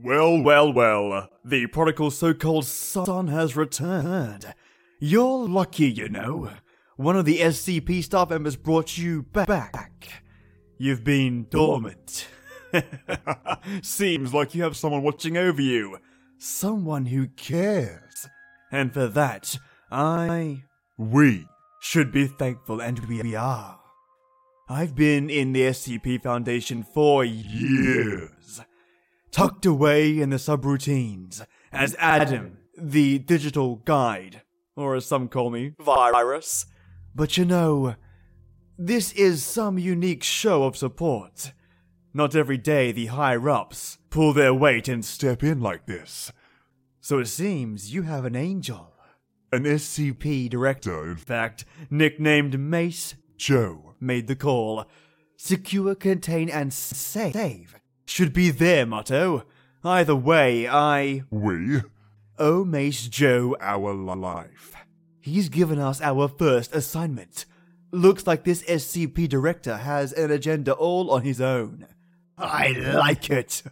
Well, the prodigal so-called son has returned. You're lucky, you know. One of the SCP staff members brought you back. You've been dormant. Seems like you have someone watching over you. Someone who cares. And for that, we should be thankful, and we are. I've been in the SCP Foundation for years. Tucked away in the subroutines as Adam, the digital guide, or as some call me, Virus. But you know, this is some unique show of support. Not every day the higher-ups pull their weight and step in like this. So it seems you have an angel. An SCP director, in fact, nicknamed Mace Joe, made the call. Secure, contain, and save should be their motto. Either way, we owe Mace Joe our life. He's given us our first assignment. Looks like this SCP director has an agenda all on his own. I like it.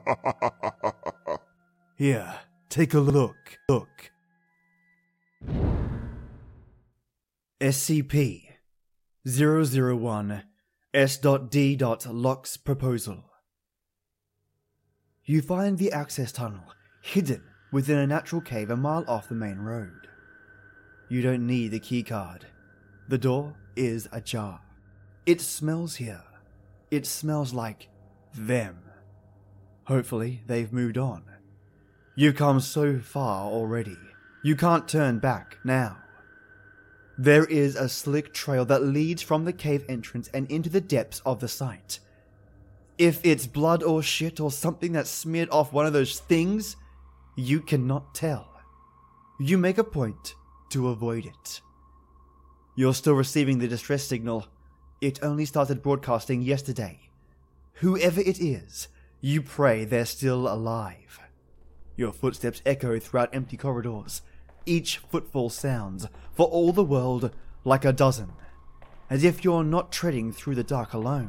Here, take a look. SCP-001 S.D. Locke's proposal. You find the access tunnel hidden within a natural cave a mile off the main road. You don't need the keycard. The door is ajar. It smells here. It smells like them. Hopefully, they've moved on. You've come so far already. You can't turn back now. There is a slick trail that leads from the cave entrance and into the depths of the site. If it's blood or shit or something that's smeared off one of those things, you cannot tell. You make a point to avoid it. You're still receiving the distress signal. It only started broadcasting yesterday. Whoever it is, you pray they're still alive. Your footsteps echo throughout empty corridors. Each footfall sounds, for all the world, like a dozen, as if you're not treading through the dark alone.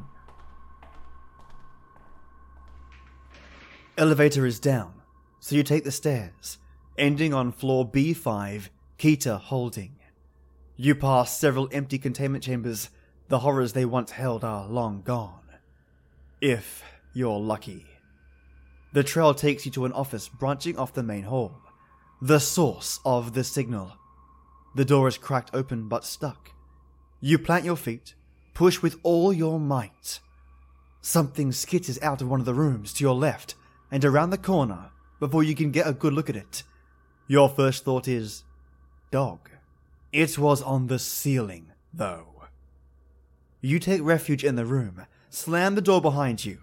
Elevator is down, so you take the stairs, ending on floor B5, Keter Holding. You pass several empty containment chambers. The horrors they once held are long gone. If you're lucky. The trail takes you to an office branching off the main hall. The source of the signal. The door is cracked open but stuck. You plant your feet, push with all your might. Something skitters out of one of the rooms to your left and around the corner before you can get a good look at it. Your first thought is, dog. It was on the ceiling, though. You take refuge in the room, slam the door behind you.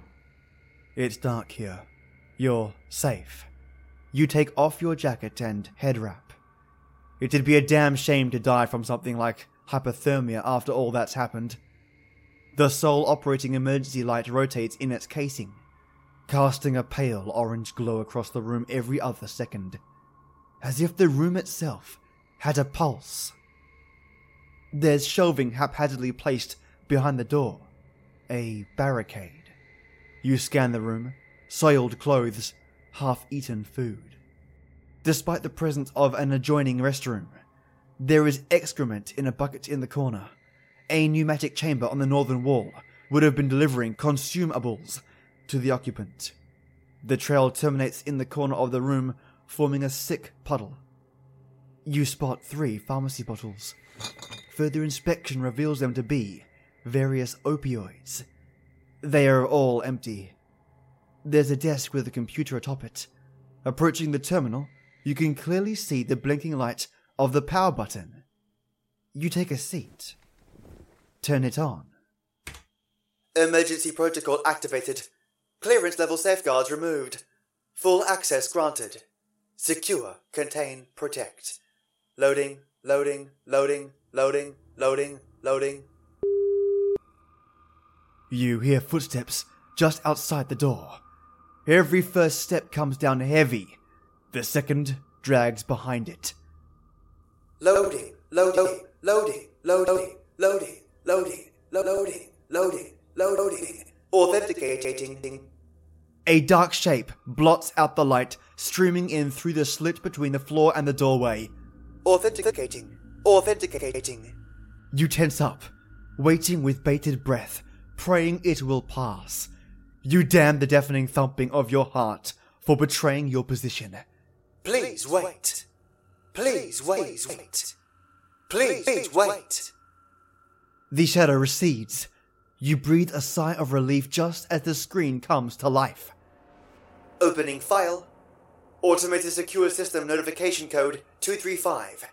It's dark here. You're safe. You take off your jacket and head wrap. It'd be a damn shame to die from something like hypothermia after all that's happened. The sole operating emergency light rotates in its casing, casting a pale orange glow across the room every other second, as if the room itself had a pulse. There's shelving haphazardly placed behind the door, a barricade. You scan the room, soiled clothes, half-eaten food. Despite the presence of an adjoining restroom, there is excrement in a bucket in the corner. A pneumatic chamber on the northern wall would have been delivering consumables to the occupant. The trail terminates in the corner of the room, forming a sick puddle. You spot 3 pharmacy bottles. Further inspection reveals them to be various opioids. They are all empty. There's a desk with a computer atop it. Approaching the terminal, you can clearly see the blinking light of the power button. You take a seat. Turn it on. Emergency protocol activated. Clearance level safeguards removed. Full access granted. Secure, contain, protect. Loading. You hear footsteps just outside the door. Every first step comes down heavy. The second drags behind it. Loading. Authenticating. A dark shape blots out the light, streaming in through the slit between the floor and the doorway. Authenticating. You tense up, waiting with bated breath, praying it will pass. You damn the deafening thumping of your heart for betraying your position. Please wait. Please wait. Please wait. The shadow recedes. You breathe a sigh of relief just as the screen comes to life. Opening file. Automated Secure System Notification Code 235.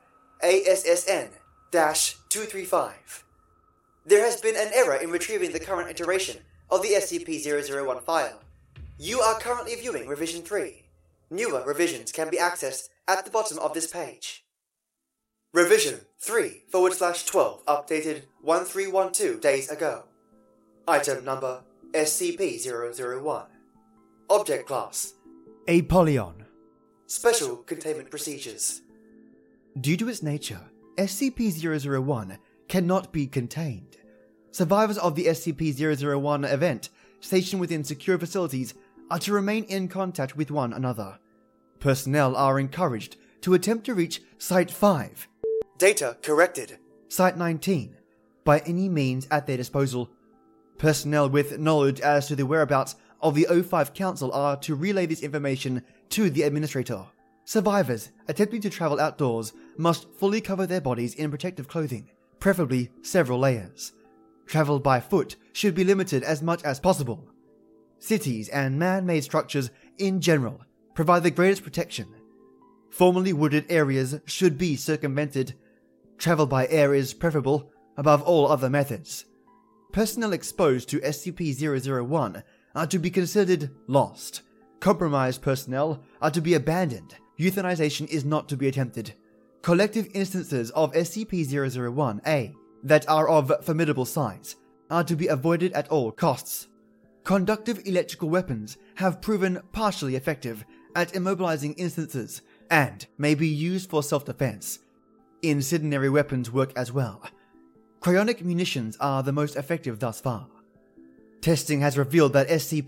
ASSN-235. There has been an error in retrieving the current iteration of the SCP-001 file. You are currently viewing Revision 3. Newer revisions can be accessed at the bottom of this page. Revision 3/12 updated 1312 days ago. Item number SCP-001. Object class Apollyon. Special Containment Procedures. Due to its nature, SCP-001 cannot be contained. Survivors of the SCP-001 event stationed within secure facilities are to remain in contact with one another. Personnel are encouraged to attempt to reach Site 5, Data corrected. Site 19, by any means at their disposal. Personnel with knowledge as to the whereabouts of the O5 Council are to relay this information to the Administrator. Survivors attempting to travel outdoors must fully cover their bodies in protective clothing, preferably several layers. Travel by foot should be limited as much as possible. Cities and man-made structures in general provide the greatest protection. Formerly wooded areas should be circumvented. Travel by air is preferable above all other methods. Personnel exposed to SCP-001 are to be considered lost. Compromised personnel are to be abandoned. Euthanization is not to be attempted. Collective instances of SCP-001-A that are of formidable size are to be avoided at all costs. Conductive electrical weapons have proven partially effective at immobilizing instances and may be used for self-defense. Incendiary weapons work as well. Cryonic munitions are the most effective thus far. Testing has revealed that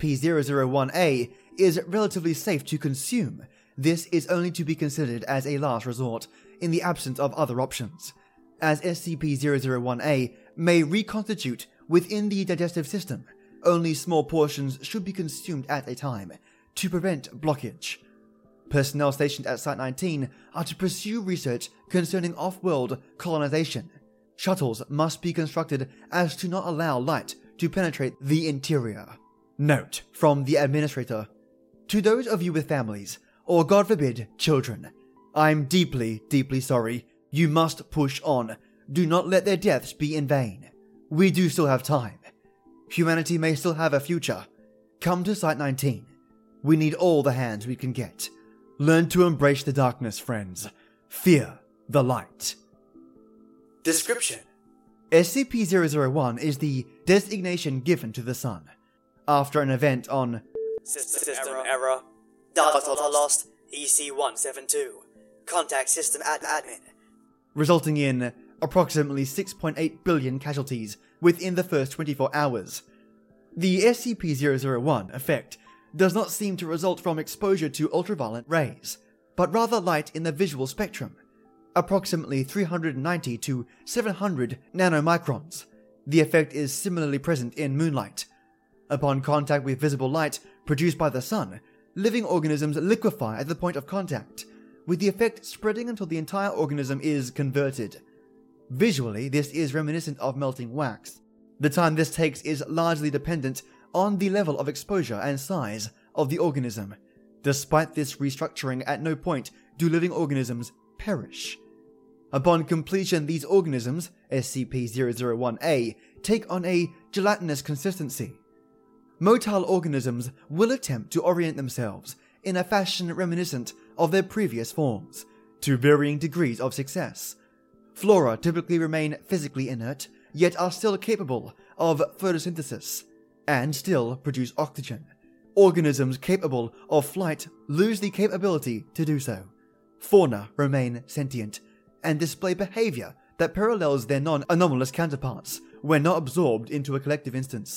SCP-001-A is relatively safe to consume. This is only to be considered as a last resort in the absence of other options, as SCP-001-A may reconstitute within the digestive system. Only small portions should be consumed at a time to prevent blockage. Personnel stationed at Site 19 are to pursue research concerning off-world colonization. Shuttles must be constructed as to not allow light to penetrate the interior. Note from the Administrator. To those of you with families, or God forbid, children, I'm deeply, deeply sorry. You must push on. Do not let their deaths be in vain. We do still have time. Humanity may still have a future. Come to Site 19. We need all the hands we can get. Learn to embrace the darkness, friends. Fear the light. Description. SCP-001 is the designation given to the Sun. After an event on System error. Data lost. EC-172. Contact system admin. resulting in approximately 6.8 billion casualties within the first 24 hours. The SCP-001 effect does not seem to result from exposure to ultraviolet rays, but rather light in the visual spectrum, approximately 390 to 700 nanomicrons. The effect is similarly present in moonlight. Upon contact with visible light produced by the sun, living organisms liquefy at the point of contact, with the effect spreading until the entire organism is converted. Visually, this is reminiscent of melting wax. The time this takes is largely dependent on the level of exposure and size of the organism. Despite this restructuring, at no point do living organisms perish. Upon completion, these organisms, SCP-001-A, take on a gelatinous consistency. Motile organisms will attempt to orient themselves in a fashion reminiscent of their previous forms, to varying degrees of success. Flora typically remain physically inert, yet are still capable of photosynthesis, and still produce oxygen. Organisms capable of flight lose the capability to do so. Fauna remain sentient, and display behavior that parallels their non-anomalous counterparts when not absorbed into a collective instance.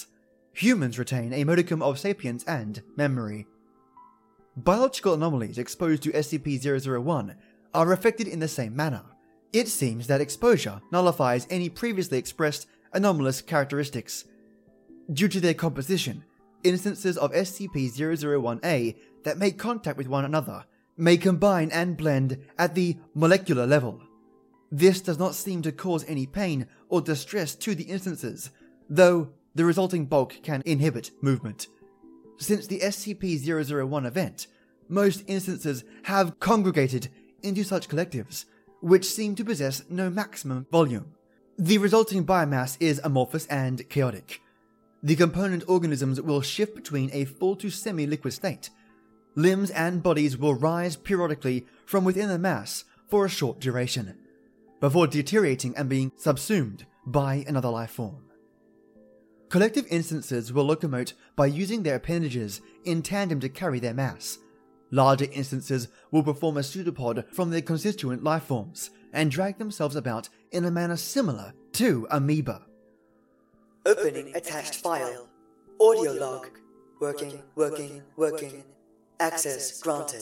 Humans retain a modicum of sapience and memory. Biological anomalies exposed to SCP-001 are affected in the same manner. It seems that exposure nullifies any previously expressed anomalous characteristics. Due to their composition, instances of SCP-001-A that make contact with one another may combine and blend at the molecular level. This does not seem to cause any pain or distress to the instances, though the resulting bulk can inhibit movement. Since the SCP-001 event, most instances have congregated into such collectives, which seem to possess no maximum volume. The resulting biomass is amorphous and chaotic. The component organisms will shift between a full to semi-liquid state. Limbs and bodies will rise periodically from within the mass for a short duration, before deteriorating and being subsumed by another life form. Collective instances will locomote by using their appendages in tandem to carry their mass. Larger instances will perform a pseudopod from their constituent life forms and drag themselves about in a manner similar to amoeba. Opening attached file. Audio log. Working. Access granted.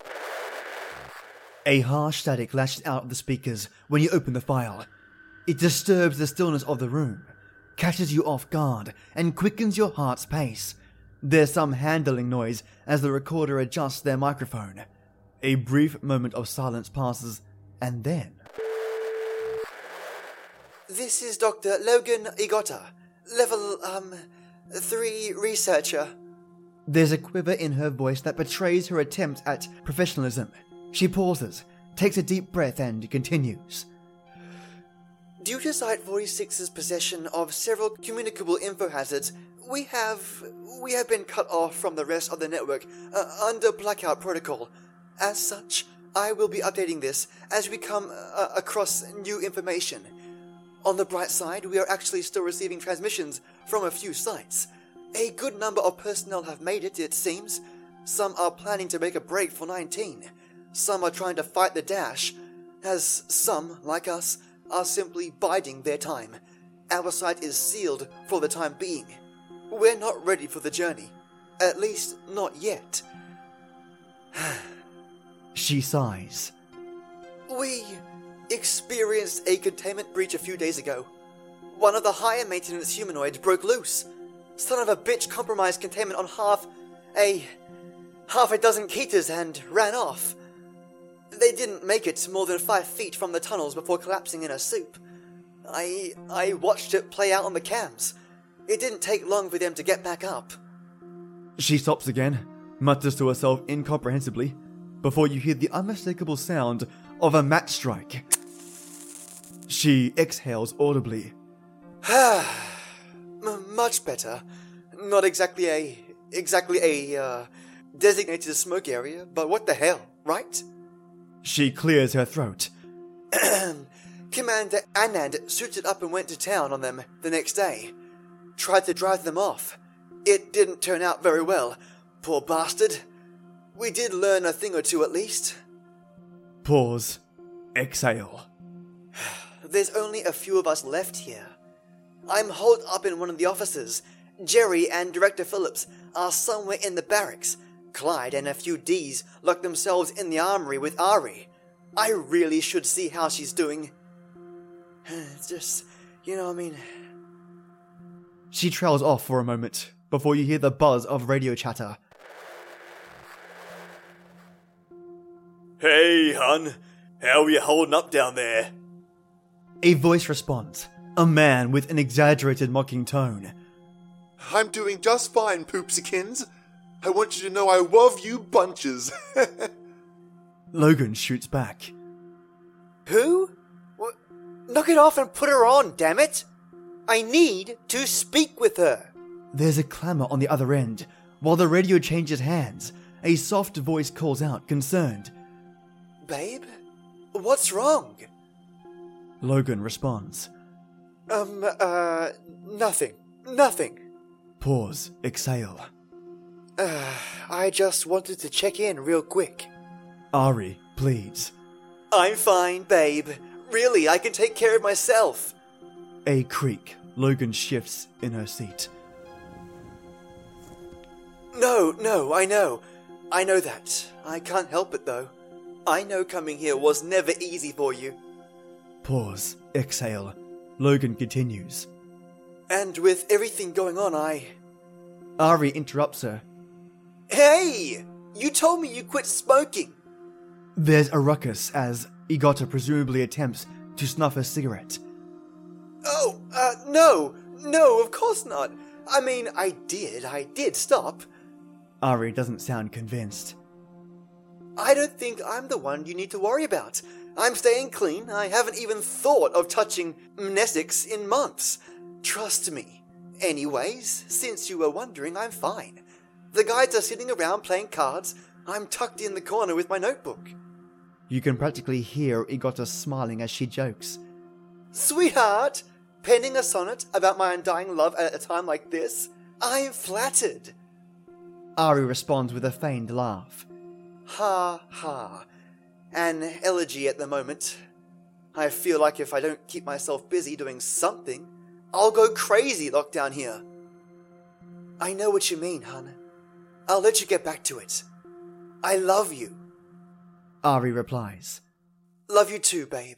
A harsh static lashes out of the speakers when you open the file. It disturbs the stillness of the room, catches you off guard, and quickens your heart's pace. There's some handling noise as the recorder adjusts their microphone. A brief moment of silence passes, and then... This is Dr. Logan Igota, level, 3 researcher. There's a quiver in her voice that betrays her attempt at professionalism. She pauses, takes a deep breath, and continues. Due to Site-46's possession of several communicable info hazards, we have been cut off from the rest of the network under blackout protocol. As such, I will be updating this as we come across new information. On the bright side, we are actually still receiving transmissions from a few sites. A good number of personnel have made it seems. Some are planning to make a break for 19. Some are trying to fight the dash, as some, like us, are simply biding their time. Our site is sealed for the time being. We're not ready for the journey. At least, not yet. She sighs. We experienced a containment breach a few days ago. One of the higher maintenance humanoids broke loose. Son of a bitch compromised containment on half a dozen Ketas and ran off. They didn't make it more than 5 feet from the tunnels before collapsing in a soup. I watched it play out on the cams. It didn't take long for them to get back up. She stops again, mutters to herself incomprehensibly, before you hear the unmistakable sound of a match strike. She exhales audibly. Much better. Not exactly a designated smoke area, but what the hell, right? She clears her throat. Commander Anand suited up and went to town on them the next day. Tried to drive them off. It didn't turn out very well. Poor bastard. We did learn a thing or two at least. Pause. Exhale. There's only a few of us left here. I'm holed up in one of the offices. Jerry and Director Phillips are somewhere in the barracks. Clyde and a few Ds locked themselves in the armory with Ari. I really should see how she's doing. It's just, She trails off for a moment, before you hear the buzz of radio chatter. Hey, hun. How are you holding up down there? A voice responds, a man with an exaggerated mocking tone. I'm doing just fine, Poopsikins. I want you to know I love you bunches. Logan shoots back. Who? Knock it off and put her on, damn it! I need to speak with her. There's a clamour on the other end. While the radio changes hands, a soft voice calls out, concerned. Babe? What's wrong? Logan responds. Nothing. Pause. Exhale. I just wanted to check in real quick. Ari pleads. I'm fine, babe. Really, I can take care of myself. A creak. Logan shifts in her seat. No, I know. I know that. I can't help it, though. I know coming here was never easy for you. Pause. Exhale. Logan continues. And with everything going on, Ari interrupts her. Hey! You told me you quit smoking! There's a ruckus as Igota presumably attempts to snuff a cigarette. Oh, no, of course not. I mean, I did stop. Ari doesn't sound convinced. I don't think I'm the one you need to worry about. I'm staying clean. I haven't even thought of touching mnesics in months. Trust me. Anyways, since you were wondering, I'm fine. The guys are sitting around playing cards. I'm tucked in the corner with my notebook. You can practically hear Igota smiling as she jokes. Sweetheart, penning a sonnet about my undying love at a time like this? I'm flattered. Ari responds with a feigned laugh. Ha ha. An elegy at the moment. I feel like if I don't keep myself busy doing something, I'll go crazy locked down here. I know what you mean, hun. I'll let you get back to it. I love you. Ari replies. Love you too, babe.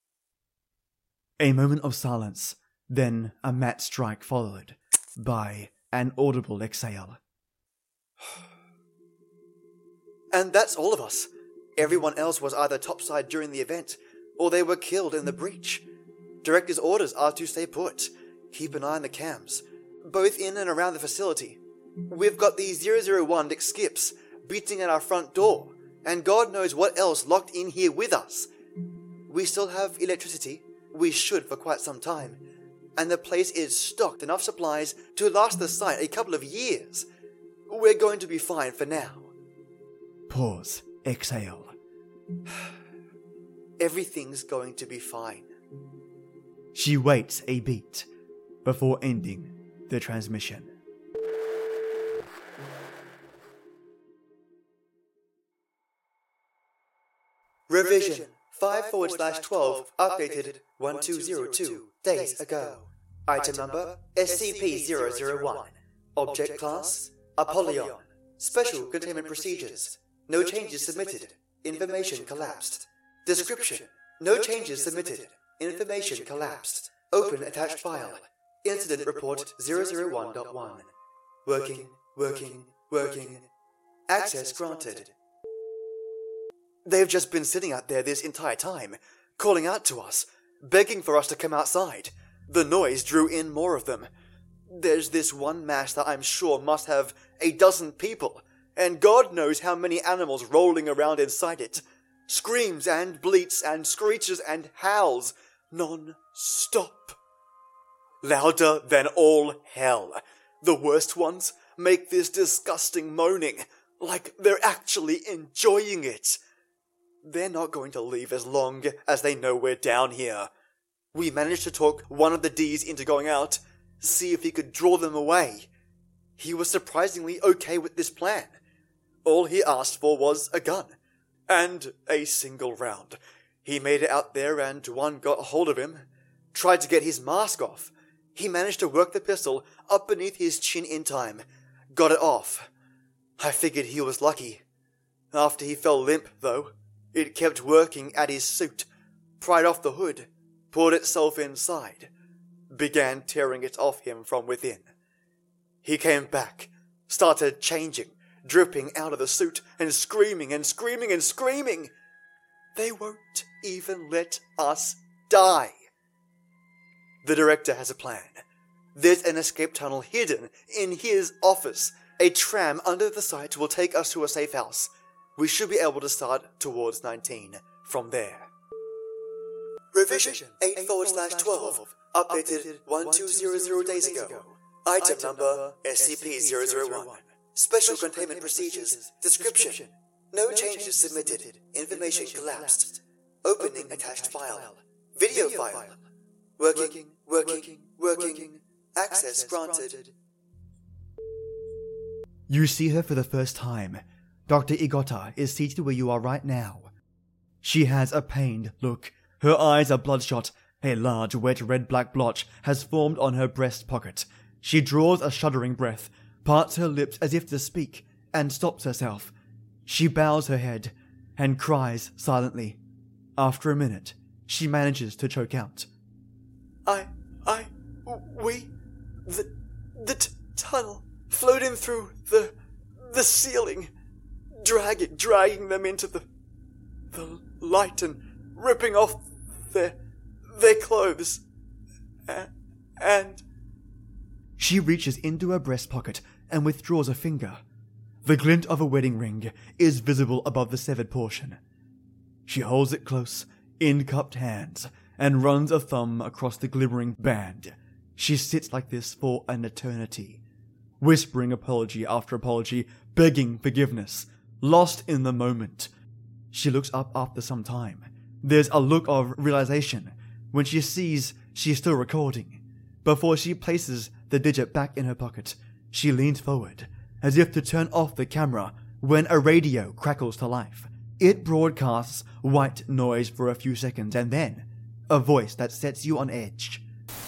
A moment of silence, then a mat strike followed by an audible exhale. And that's all of us. Everyone else was either topside during the event, or they were killed in the breach. Director's orders are to stay put. Keep an eye on the cams, both in and around the facility. We've got the 001 skips beating at our front door, and God knows what else locked in here with us. We still have electricity. We should for quite some time. And the place is stocked enough supplies to last the site a couple of years. We're going to be fine for now. Pause. Exhale. Everything's going to be fine. She waits a beat before ending the transmission. Revision 5/12 updated 1202 days ago. Item number SCP-001. Object class Apollyon. Special containment procedures. No changes submitted. Information collapsed. Description. No changes submitted. Information collapsed. Open attached file. Incident report 001.1. Working. Access granted. They've just been sitting out there this entire time, calling out to us, begging for us to come outside. The noise drew in more of them. There's this one mass that I'm sure must have 12 people, and God knows how many animals rolling around inside it. Screams and bleats and screeches and howls, non-stop. Louder than all hell. The worst ones make this disgusting moaning, like they're actually enjoying it. They're not going to leave as long as they know we're down here. We managed to talk one of the Ds into going out, see if he could draw them away. He was surprisingly okay with this plan. All he asked for was a gun, and a single round. He made it out there and one got a hold of him, tried to get his mask off. He managed to work the pistol up beneath his chin in time, got it off. I figured he was lucky. After he fell limp, though, it kept working at his suit, pried off the hood, poured itself inside, began tearing it off him from within. He came back, started changing, dripping out of the suit, and screaming and screaming and screaming. They won't even let us die. The director has a plan. There's an escape tunnel hidden in his office. A tram under the site will take us to a safe house. We should be able to start towards 19 from there. Revision 8/12 updated 1200 days ago. Item number SCP-001. Special containment procedures. Description. No changes submitted. Information collapsed. Opening attached file. Video file. Working. Access granted. You see her for the first time. Dr. Igota is seated where you are right now. She has a pained look. Her eyes are bloodshot. A large, wet red-black blotch has formed on her breast pocket. She draws a shuddering breath, parts her lips as if to speak, and stops herself. She bows her head and cries silently. After a minute, she manages to choke out. The tunnel, floating through the ceiling, dragging them into the light and ripping off their clothes. And she reaches into her breast pocket and withdraws a finger. The glint of a wedding ring is visible above the severed portion. She holds it close in cupped hands and runs a thumb across the glimmering band. She sits like this for an eternity, whispering apology after apology, begging forgiveness, lost in the moment. She looks up after some time. There's a look of realization when she sees she's still recording. Before she places the digit back in her pocket, she leans forward, as if to turn off the camera, when a radio crackles to life. It broadcasts white noise for a few seconds, and then a voice that sets you on edge.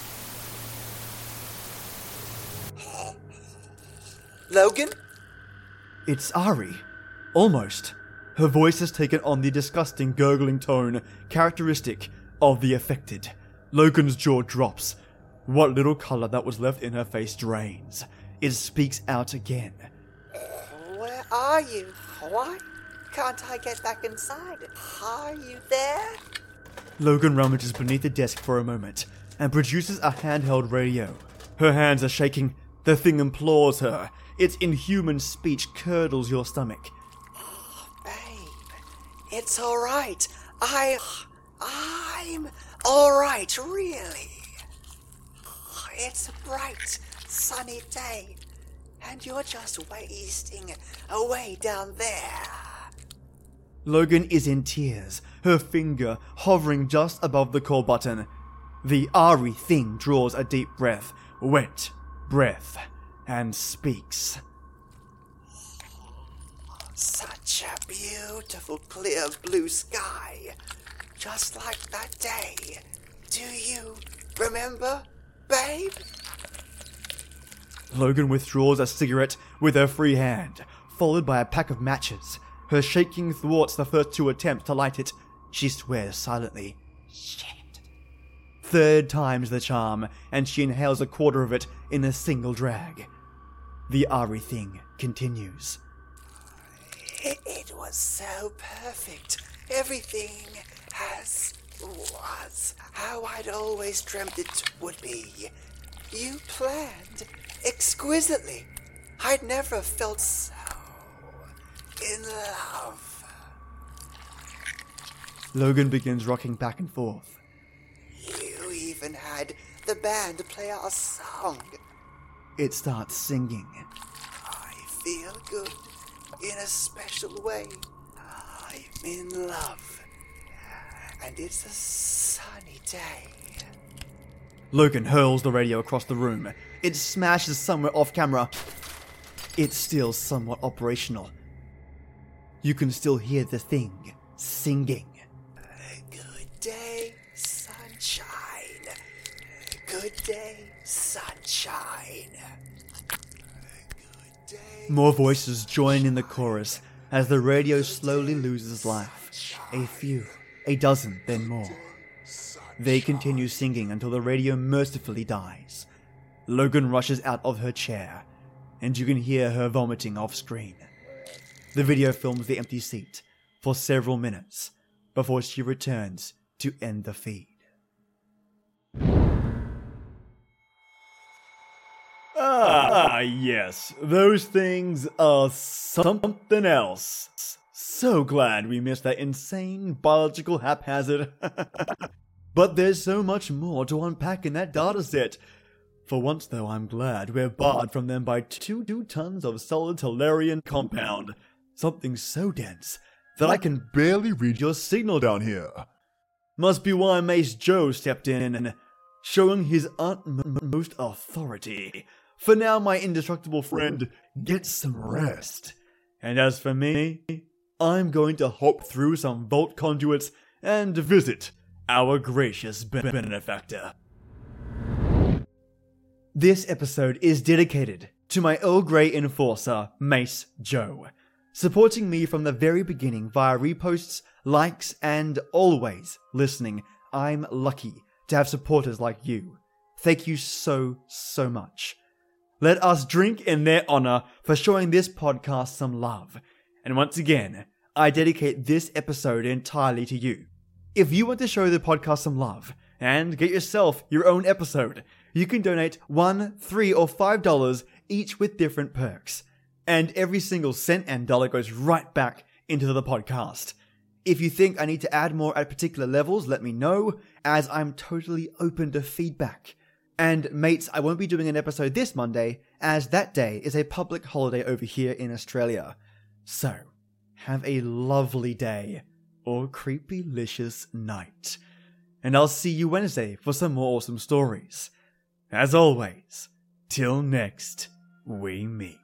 Logan? It's Ari. Almost. Her voice has taken on the disgusting gurgling tone characteristic of the affected. Logan's jaw drops. What little color that was left in her face drains. It speaks out again. Where are you? Why can't I get back inside? Are you there? Logan rummages beneath the desk for a moment and produces a handheld radio. Her hands are shaking. The thing implores her. Its inhuman speech curdles your stomach. Babe, it's alright. I'm alright, really. It's a bright, sunny day, and you're just wasting away down there. Logan is in tears, her finger hovering just above the call button. The Ari thing draws a deep breath, wet breath, and speaks. Such a beautiful, clear blue sky, just like that day. Do you remember, babe? Logan withdraws a cigarette with her free hand, followed by a pack of matches. Her shaking thwarts the first two attempts to light it. She swears silently. Shit. Third time's the charm, and she inhales a quarter of it in a single drag. The Ari thing continues. It was so perfect. Everything was how I'd always dreamt it would be. You planned exquisitely. I'd never felt so in love. Logan begins rocking back and forth. You even had the band play our song. It starts singing. I feel good in a special way. I'm in love. And it's a sunny day. Logan hurls the radio across the room. It smashes somewhere off camera. It's still somewhat operational. You can still hear the thing singing. Good day, sunshine. Good day, sunshine. Good day. More voices join in the chorus as the radio slowly loses life. A few, a dozen, then more. They continue singing until the radio mercifully dies. Logan rushes out of her chair, and you can hear her vomiting off screen. The video films the empty seat for several minutes before she returns to end the feed. Yes, those things are something else. So glad we missed that insane biological haphazard. But there's so much more to unpack in that dataset. For once, though, I'm glad we're barred from them by 2 tons of solid Tellurian compound. Something so dense that I can barely read your signal down here. Must be why Mace Joe stepped in, showing his utmost authority. For now, my indestructible friend gets some rest. And as for me, I'm going to hop through some vault conduits and visit our gracious benefactor. This episode is dedicated to my Earl Grey enforcer, Mace Joe, supporting me from the very beginning via reposts, likes, and always listening. I'm lucky to have supporters like you. Thank you so much. Let us drink in their honor for showing this podcast some love. And once again, I dedicate this episode entirely to you. If you want to show the podcast some love and get yourself your own episode, you can donate $1, $3, or $5 each with different perks. And every single cent and dollar goes right back into the podcast. If you think I need to add more at particular levels, let me know, as I'm totally open to feedback. And mates, I won't be doing an episode this Monday, as that day is a public holiday over here in Australia. So, have a lovely day, or creepy-licious night. And I'll see you Wednesday for some more awesome stories. As always, till next we meet.